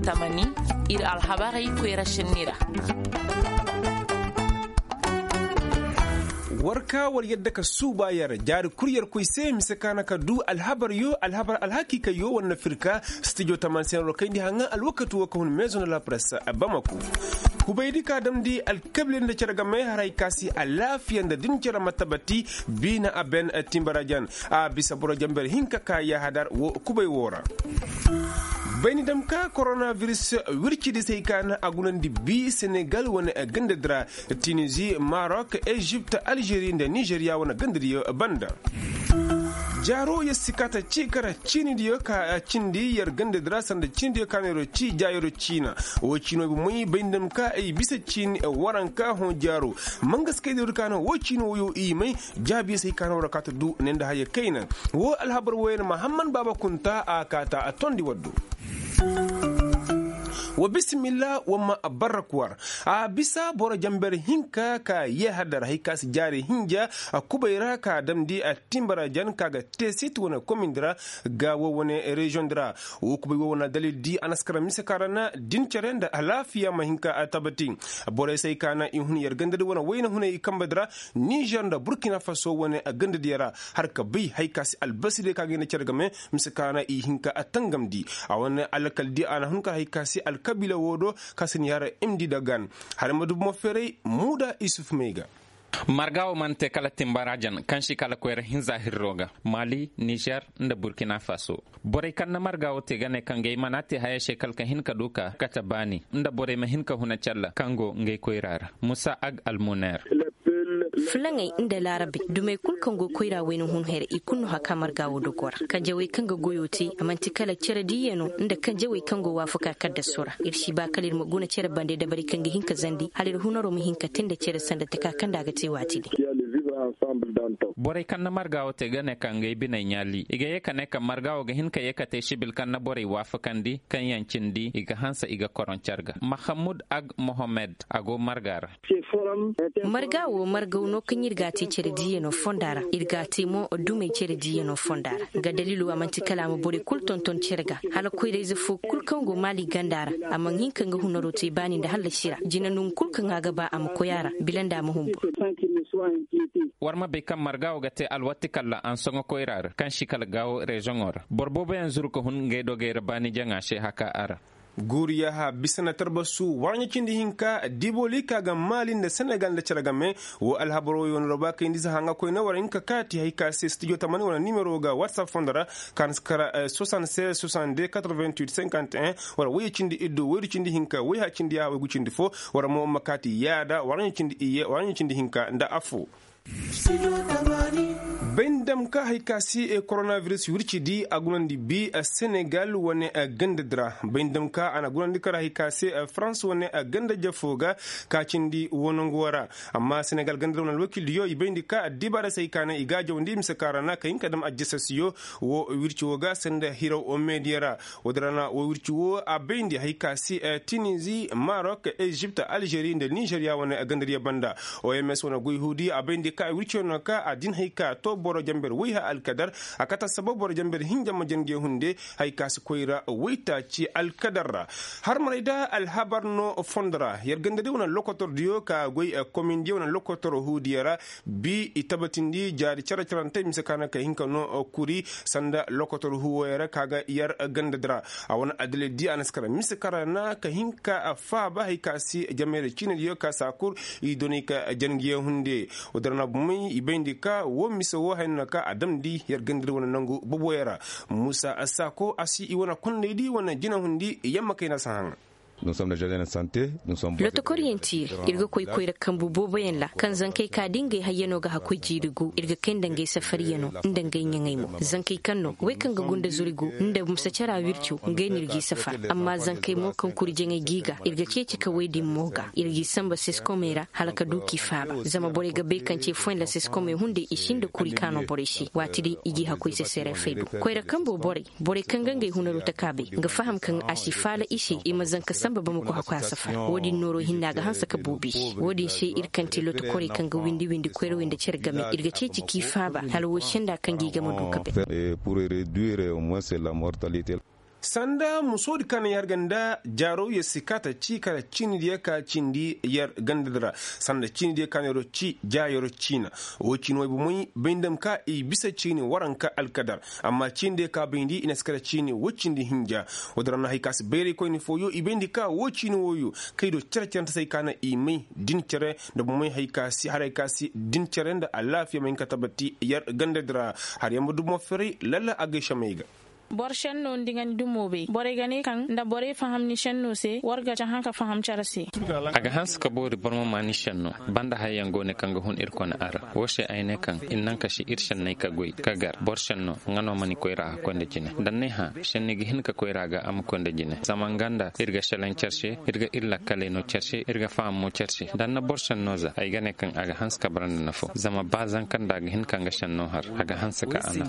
tamani ir alhabari kwera shinnira. warka war yadda ka su bayar jari kuryar koi sai misakana ka du alhabar alhaki ka yo wannan firka studio tamansen rokai di hanga alwakatu wa kun maison la presse a Bamako ku bai dika damdi alkablin da cerga mai harai kasi a lafiyan da din kira matabati bina aben timbarajan a bisa boro jamber hinka ka ya hadar wo kubai wora bayni dam ka coronavirus wirki di sai kana agunan di bi Senegal wani ganda dra Tunisie Maroc Egypte Algerie da Nigeria wani ganda di banda jaro ya sikata cikara cini diyo ka cindi yar ganda dra sanda cindi diyo kanero ci jayro cina wo cino bi muy bayndam ka ay bisa cin waran ka hon jaro mangas kay dur kana wo cino yo i mai jabi sai kana wara kata du nenda haye kaina wo alhabar wayen Muhammad Baba Kunta akata atondi waddu wa bismillah wa ma barakwar a bisa bora jamber hinka ka ye hadar haikas jari hinja a kubaira ka damdi a timbara jan kaga tesit wana komindra ga wone region dra o kubai wana dalil di anaskara misakarana din cerenda alafiya mahinka a tabatin bora sai kana in hun yar gandar wana wayna huna ikamba dra Niger da Burkina Faso wana a ganda diyara har ka bai haikas albasire kaga ne cergame misakana i hinka a tangamdi a wana alkaldi ana hunka haikasi kabila wodo kasin yara imdi dagan har madu mo fere muda Isuf Mega margawo mante kala timbarajan kanshi kala kwera hinza hirroga Mali Niger nda Burkina Faso bore kanna margawo te gane kange manate haya shekal ka hinka duka katabani nda bore ma hinka huna challa kango ngey koirara Musa Ag Almuner fulangai inda larabi dume kulkan go koira wani hun her ikunu haka margawo dogor kan jawe kan ga goyote amanti kala cire diyeno inda kan jawe kan go wafuka kadda sura irshi ba kalir maguna cire bande da bari kan ga hinka zandi halir hunaro mu hinka tinda cire sanda ta kan daga cewa tidi bore kan na margawo te gane kan ga ibina nyali iga ye kan ka margawo ga hinka ye ka te shibil kan na bore wafukandi kan yancindi iga hansa iga koroncharga Mahamud Ag Mohamed ago margara margawo no kan yirga te cere diyeno fondara irga te mo dume cere diyeno fondara ga dalilu amanti kala mo bore kul tonton cerga hala ko ire fu kul kan go mali gandara amman hin kan ga hunaro te bani da halla shira jinanun kul kan ga ba am ko yara bilanda mo humbu warma be kam margawo ga te alwatti kala an songo ko irar kan shikal gawo region borbo be anzur ko hun ngeydo ge rabani janga she haka ara guriya ha bisana tarbasu wanya kindi hinka diboli kaga malin da Senegal da ceragame wo alhabro yon roba ka indi hanga ko na warin ka kati haika se studio tamani wana numero ga WhatsApp fondara kan skara 76 62 88 51 wala wo kindi iddo wo kindi hinka wo ha kindi ya wo kindi fo wala mo makati yada wanya kindi iye wanya kindi hinka nda afu bendam ka haikasi coronavirus wurci di agunandi bi Senegal wone gandadra bendam ka ana gunandi kara haikasi France wone ganda jafoga ka cindi wonongwara amma Senegal gandadra wona wakil yo ibendi ka dibara sai kana igajo ndi msakarana ka inka dam ajjasasiyo wo wurci woga senda hero o mediara wodrana wo wurci wo abendi haikasi Tunisie Maroc Egypte Algerie de Nigeria wone gandariya banda OMS wona goyhudi abendi ka wurci wona ka adin haika to boro jamber wiha alkadar akata sabab boro jamber hinja majange hunde hay kas koira wita ci alkadar har marida alhabar no fondra yergande de wona lokotor dio ka goy commune dio wona lokotor hudiara bi itabatindi jari characharante misakana ka hinka no kuri sanda lokotor huwera kaga yar gandadra awon adle di anaskara misakara na ka hinka fa ba hay kasi jamere cine dio ka sakur idonika jangiye hunde odarna bumi ibendi ka wo miso wo ka adam di yargandir wona nangu boboyara Musa Asako asi iwana kunne di wana jina hundi yamma kayna sahanga nous sommes les jardins de santé nous sommes le tokorienti irga koy koy rakkan bubo bayan la kan zankai ka dingai hayyano ga hakoi jirigu irga kan dangai safari yano ndangai nyangai mo zankai kanno wai kan ga gunda zurigu inda musa cara wircu ngai nirgi safar amma zankai mo kan kurje ngai giga irga ke cika wai din moga irgi samba seskomera halaka duki faba zama bore ga be kan ce foin la seskome hunde ishin da kuri kano bore shi watidi igi hakoi se sere fedu koy rakkan bo bore kan gangai hunaru takabe ga faham kan ashi fala ishi imazan ka samba ba muku hakwa safa wodi noro hinna ga hansa ka bubi wodi she irkanti loto kore kan ga windi kwero windi cergame irga ce ciki faba halwo shinda kan giga maduka pour réduire au moins la mortalité sanda musodi kana yar ganda jaro ya sikata ci kara cini da ka cindi yar gandadra sanda cini da kana ro ci jayoro cina o cini wai bumui bindam ka i bisa cini waranka alkadar amma cini da ka bindi ina skara cini wocin di hinja wadara na haikas bere ko ni foyo i bindi ka wocini woyo kai do cercenta sai kana i mai din cere da bumui haikasi har haikasi din cere da alafiya mai ka tabati yar gandadra har yamma dumo fere lalla agisha maiga bor shenno ndingan dumobe bore gane kan da bore faham ni shenno se warga ta hanka faham charase aga hans ka bori bormo mani shenno banda hayan gone kanga hun irkon ara woshe ayne kan innan ka shi irshan nay ka goy kagar bor shenno ngano mani koyra konde jine danne ha shenne gi hin ka koyra ga am konde jine zamanganda irga shelen charse irga illa kale no charse irga faham mo charse danna bor shenno za ay gane kan aga hans ka brand nafo zama bazan kan da hin kanga shenno har aga hans ka ana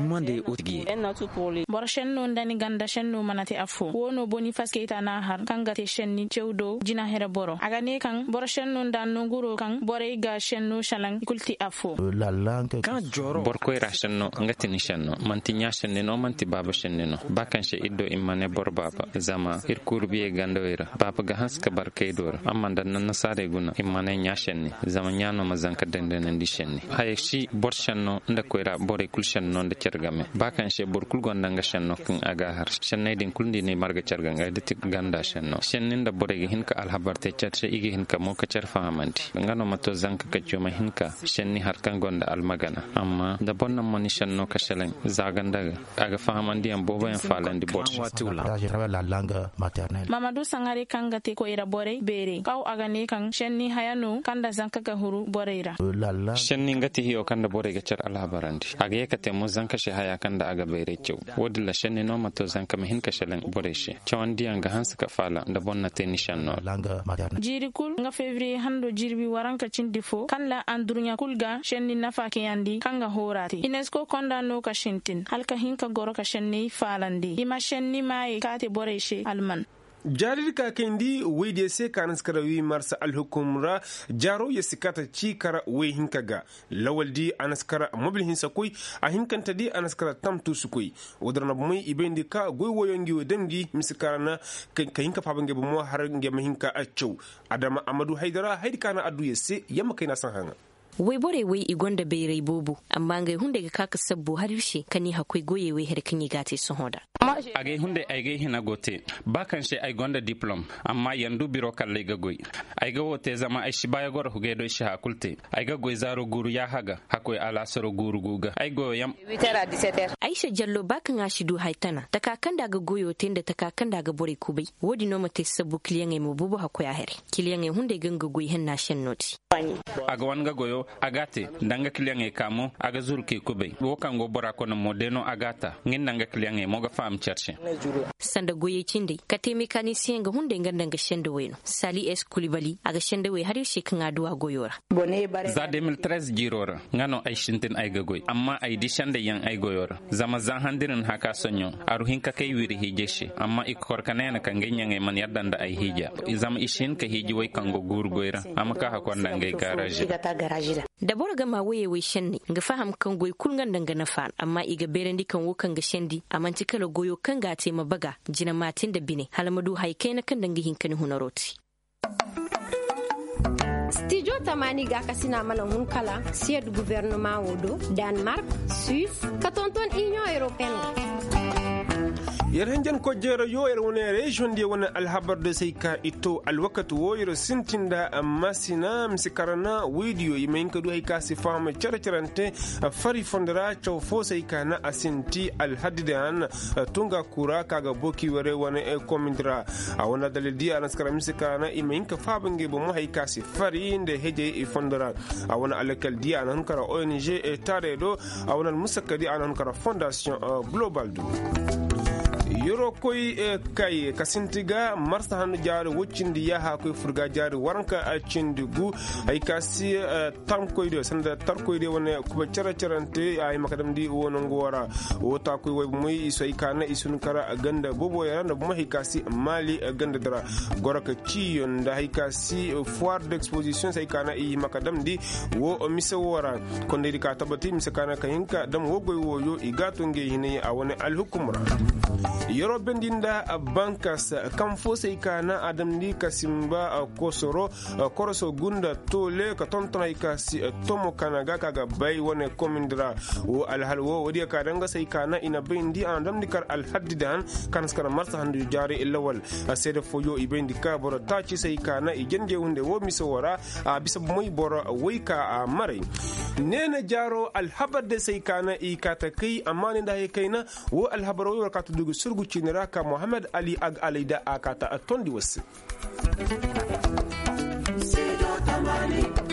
bor shenno ndani ganda shenno manati afu wono boni fasketa na har kanga te shenni cewdo jina hera boro aga ne kan bor shenno ndan no guro kan bore ga shenno shalang kulti afu kan joro bor koy ra shenno ngati ni shenno manti nya shenne no manti baba shenne no bakan she iddo imane bor baba zama ir kurbiye gandoira baba ga haska barkay dor amma dan nan sare guna imane nya shenne zama nya no mazanka denden ndi shenne hay shi bor shenno nda koyra bore kul shenno nda cergame bakan she bor kul gonda nga shenno kin aga har shenne din kulndi ne marga cerga nga ditik ganda shenno shennen da borege hinka alhabarte chatte igi hinka mo ka cer fahamanti ngano mato zanka ka joma hinka shenni har kan gonda almagana amma da bonna moni shenno ka shelen zaganda aga fahamandi am bobo en falandi bot la langue maternelle Mamadou Sangare kanga te ko ira bore bere kaw aga ne kan shenni hayano kanda zanka ka huru boreira shenni ngati hiyo kanda borege cer alhabarandi aga yakate mo zanka she haya kanda aga bere cew wodilla shenni no mato zanka mihin ka shelen boreshe chawandi anga hansa ka fala da bonna te nishanno langue maternelle jiri kul nga février hando jirbi waranka cindifo kanla andurnya kulga shenni nafa ke yandi kanga horati UNESCO kondano ka shintin halka hinka goro ka shenni falandi ima shenni mai kate boreshe alman jarir ka kendi wede se kanas karawi marsa alhukumra jaro ya sikata ci kara we hinkaga lawaldi anaskara mobil hinsa koi a hinkanta di anaskara tamtu su koi wadarna bumai ibendi ka goy woyongi wedangi misikarana ka hinka fabange bumo har nge mahinka accu adama amadu haidara haidikana adu yese yamma kai na san hanga wai bore wai igonda bai bobu amma ngai hunde ga kaka sabbo har yushe kani hakoi goye wai har kan yi gate sun hoda age hunde ay ge hina gote bakan she ay gonda diplom amma yandu biro kalle ga goy ay ga wote zama ay shibaya gor huge do shi hakulte ay ga goy zaro guru ya haga hakoi ala soro guru guga ay go yam 8h-17h Aisha Jallo bakan ashidu haitana takakan daga goyo tenda takakan daga bore kubai wodi no mate sabbu kliyan ay mububu hakoi ahere kliyan ay hunde ganga goy hen na shen noti aga wanga goyo agate ndanga kliyange kamo aga zurke kube wokango bora kono modeno agata ngin ndanga kliyange moga fam cherche sanda goye cinde kate mekanisien ga hunde ngandanga shende weno Sali S Kulibali aga shende we har yushe kan aduwa goyora za 2013 jirora ngano ay shintin ay gagoy amma ay di shende yang ay goyora zama zan handirin haka sonyo aruhin ka kai wiri hijeshi amma ikor kanena kan ganyange man yaddanda ay hija zama ishin ka hiji way kango gur goyra amma ka hakonda ngay garage da bora ga ma waye wai shenni ga faham kan goy kulngan danga na fa amma iga berendi kan wokan ga shendi amanti kala goyo kan ga te mabaga jina matin da bine halmadu haikai na kan danga hinkani hunaroti Studio Tamani ga kasina mana hun kala siège gouvernement wodo Denmark, Suisse, katonton Union Européenne. Yerhanjan ko jero yo woni region de wona alhabar de sayka ito alwakatu woyro sintinda masina msikarana video yimen ko do hay kasi fama characharante fari fondara chaw fo sayka na asinti alhadidan tunga kura kaga boki wore wona e komindra a wona dalidi anaskara msikarana imen ka fabange bo mo hay kasi fari nde heje e fondara a wona alakal dia anan kara ONG e taredo a wona musakadi anan kara fondation global du yoro koy kay kasintiga marsa hanu jaar woccindi yaha koy furga jaar waranka cindigu ay kasi tam koy do sanda tar koy de wona kuba carante ay makadam di wono ngora wota koy way moy soy kana isun kara ganda bobo yaranda mo hay kasi mali ganda dara goraka ciyon da hay kasi foire d'exposition say kana i makadam di wo misa wora konde di ka tabati misa kana kayinka dam wo goy woyo igato nge hine a wona al hukumra yoro bendinda bankas kan fo sai kana adam ni kasimba kosoro koroso gunda tole ka tontona ikasi tomo kanaga kaga bai wone komindra wo alhalwo wodi ka danga sai kana ina bendi andam dikar alhaddidan kan skara marsa handu jari illawal asede foyo ibendi ka boro tachi sai kana igende hunde wo misowara bisa moy boro woika mare nena jaro alhabade sai kana ikata kai amani da kaina wo alhabaro wo ka tudugo surgu cinira ka Muhammad Ali ag alida akata tondi wasi